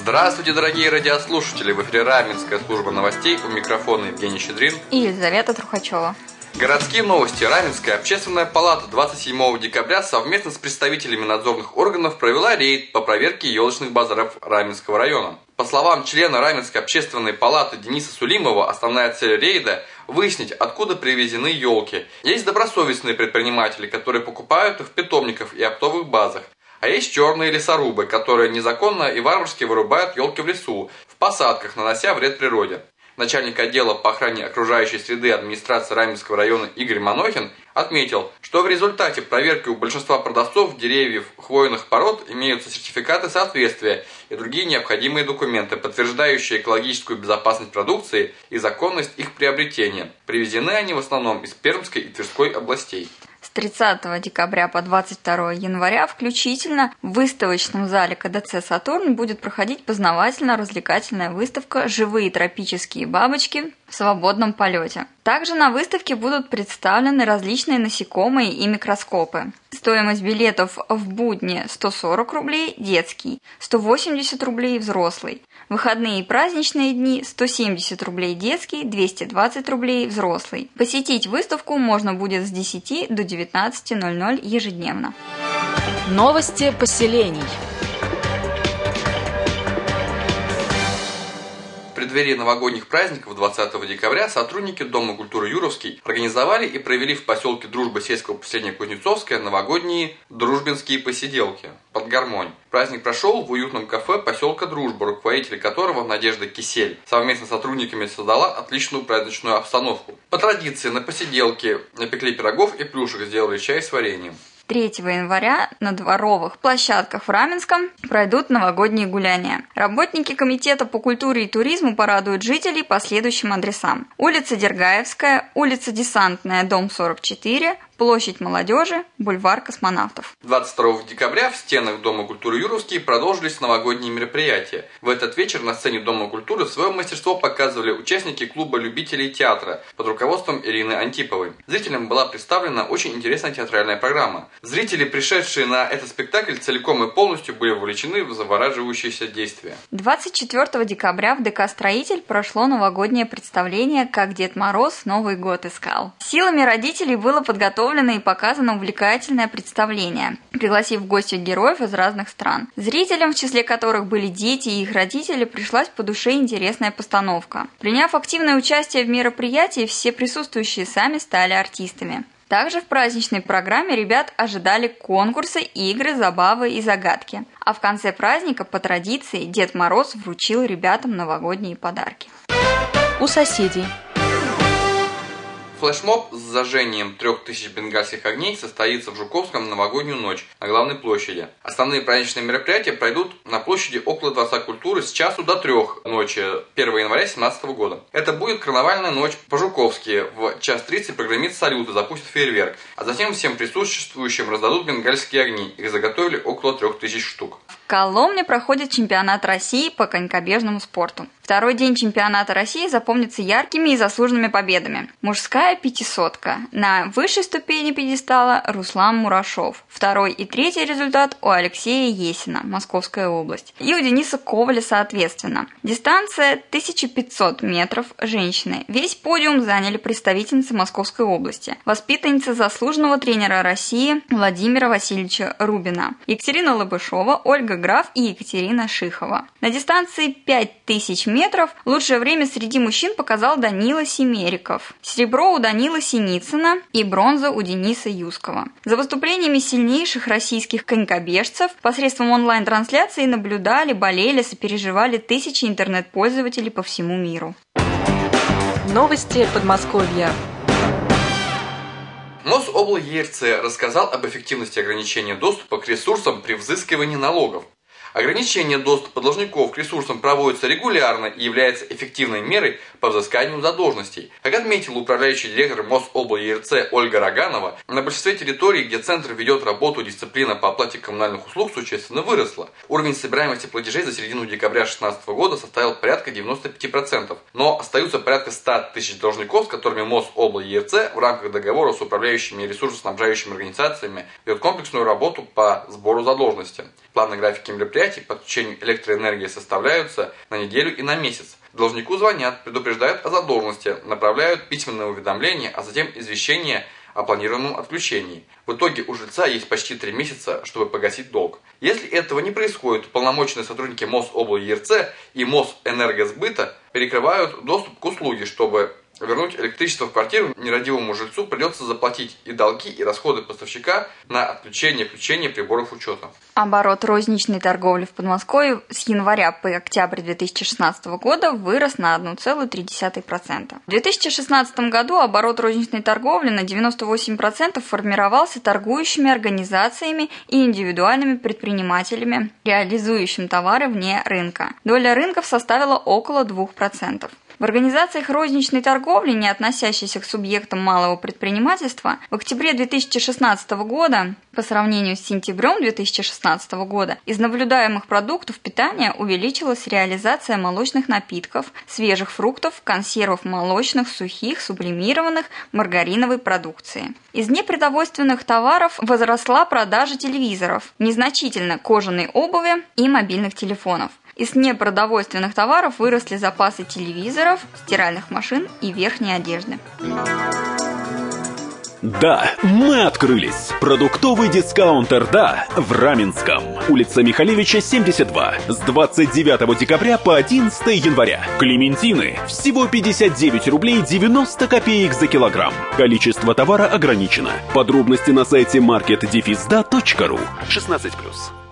Здравствуйте, дорогие радиослушатели! В эфире Раменская служба новостей, у микрофона Евгений Щедрин и Елизавета Трухачева. Городские новости. Раменская общественная палата 27 декабря совместно с представителями надзорных органов провела рейд по проверке елочных базаров Раменского района. По словам члена Раменской общественной палаты Дениса Сулимова, основная цель рейда – выяснить, откуда привезены елки. Есть добросовестные предприниматели, которые покупают их в питомниках и оптовых базах. А есть черные лесорубы, которые незаконно и варварски вырубают елки в лесу, в посадках, нанося вред природе. Начальник отдела по охране окружающей среды администрации Раменского района Игорь Манохин отметил, что в результате проверки у большинства продавцов деревьев хвойных пород имеются сертификаты соответствия и другие необходимые документы, подтверждающие экологическую безопасность продукции и законность их приобретения. Привезены они в основном из Пермской и Тверской областей. С 30 декабря по 22 января включительно в выставочном зале КДЦ «Сатурн» будет проходить познавательно-развлекательная выставка «Живые тропические бабочки в свободном полете». Также на выставке будут представлены различные насекомые и микроскопы. Стоимость билетов в будни 140 рублей детский, 180 рублей взрослый. Выходные и праздничные дни 170 рублей детский, 220 рублей взрослый. Посетить выставку можно будет с 10 до 19:00 ежедневно. Новости поселений. В преддверии новогодних праздников 20 декабря сотрудники Дома культуры Юровский организовали и провели в поселке Дружба сельского поселения Кузнецовское новогодние дружбинские посиделки под гармонь. Праздник прошел в уютном кафе поселка Дружба, руководитель которого Надежда Кисель совместно с сотрудниками создала отличную праздничную обстановку. По традиции на посиделке напекли пирогов и плюшек, сделали чай с вареньем. 3 января на дворовых площадках в Раменском пройдут новогодние гуляния. Работники Комитета по культуре и туризму порадуют жителей по следующим адресам: улица Дергаевская, улица Десантная, дом 44, Площадь Молодежи, бульвар Космонавтов. 22 декабря в стенах Дома культуры Юровский продолжились новогодние мероприятия. В этот вечер на сцене Дома культуры свое мастерство показывали участники клуба любителей театра под руководством Ирины Антиповой. Зрителям была представлена очень интересная театральная программа. Зрители, пришедшие на этот спектакль, целиком и полностью были вовлечены в завораживающееся действие. 24 декабря в ДК «Строитель» прошло новогоднее представление «Как Дед Мороз Новый год искал». Силами родителей было подготовлено и показано увлекательное представление, пригласив в гости героев из разных стран. Зрителям, в числе которых были дети и их родители, пришлась по душе интересная постановка. Приняв активное участие в мероприятии, все присутствующие сами стали артистами. Также в праздничной программе ребят ожидали конкурсы, игры, забавы и загадки. А в конце праздника, по традиции, Дед Мороз вручил ребятам новогодние подарки. У соседей. Флешмоб с зажжением 3000 бенгальских огней состоится в Жуковском в новогоднюю ночь на главной площади. Основные праздничные мероприятия пройдут на площади около Дворца культуры с часу до 3 ночи 1 января 2017 года. Это будет карнавальная ночь по-жуковски. В 1:30 прогреммит салют и запустит фейерверк. А затем всем присутствующим раздадут бенгальские огни. Их заготовили около 3000 штук. В Коломне проходит чемпионат России по конькобежному спорту. Второй день чемпионата России запомнится яркими и заслуженными победами. Мужская 500-ка. На высшей ступени пьедестала Руслан Мурашов. Второй и третий результат у Алексея Есина, Московская область. И у Дениса Коваля соответственно. Дистанция 1500 метров женщины. Весь подиум заняли представительницы Московской области. Воспитанницы заслуженного тренера России Владимира Васильевича Рубина. Екатерина Лобышова, Ольга Граф и Екатерина Шихова. На дистанции 5000 метров лучшее время среди мужчин показал Данила Семериков. Серебро у Данила Синицына и бронза у Дениса Юскова. За выступлениями сильнейших российских конькобежцев посредством онлайн-трансляции наблюдали, болели, сопереживали тысячи интернет-пользователей по всему миру. Новости Подмосковья. Мособл. ЕРЦ рассказал об эффективности ограничения доступа к ресурсам при взыскивании налогов. Ограничение доступа должников к ресурсам проводится регулярно и является эффективной мерой по взысканию задолженностей. Как отметил управляющий директор Мособл. ЕРЦ Ольга Роганова, на большинстве территорий, где центр ведет работу, дисциплина по оплате коммунальных услуг существенно выросла. Уровень собираемости платежей за середину декабря 2016 года составил порядка 95%, но остаются порядка 100 тысяч должников, с которыми Мособл. ЕРЦ в рамках договора с управляющими и ресурсоснабжающими организациями ведет комплексную работу по сбору задолженности. Планы графики мероприятий предприятий по отключению электроэнергии составляются на неделю и на месяц. Должнику звонят, предупреждают о задолженности, направляют письменное уведомление, а затем извещение о планируемом отключении. В итоге у жильца есть почти 3 месяца, чтобы погасить долг. Если этого не происходит, уполномоченные сотрудники МосОблЕРЦ и Мосэнергосбыта перекрывают доступ к услуге. Чтобы вернуть электричество в квартиру, нерадивому жильцу придется заплатить и долги, и расходы поставщика на отключение и включение приборов учета. Оборот розничной торговли в Подмосковье с января по октябрь 2016 года вырос на 1,3%. В 2016 году оборот розничной торговли на 98% формировался торгующими организациями и индивидуальными предпринимателями, реализующими товары вне рынка. Доля рынков составила около 2%. В организациях розничной торговли, не относящихся к субъектам малого предпринимательства, в октябре 2016 года по сравнению с сентябрем 2016 года из наблюдаемых продуктов питания увеличилась реализация молочных напитков, свежих фруктов, консервов молочных, сухих, сублимированных, маргариновой продукции. Из непродовольственных товаров возросла продажа телевизоров, незначительно кожаной обуви и мобильных телефонов. Из непродовольственных товаров выросли запасы телевизоров, стиральных машин и верхней одежды. Да, мы открылись. Продуктовый дискаунтер «Да» в Раменском. Улица Михалевича, 72. С 29 декабря по 11 января. Клементины всего 59 рублей 90 копеек за килограмм. Количество товара ограничено. Подробности на сайте market-da.ru. 16+.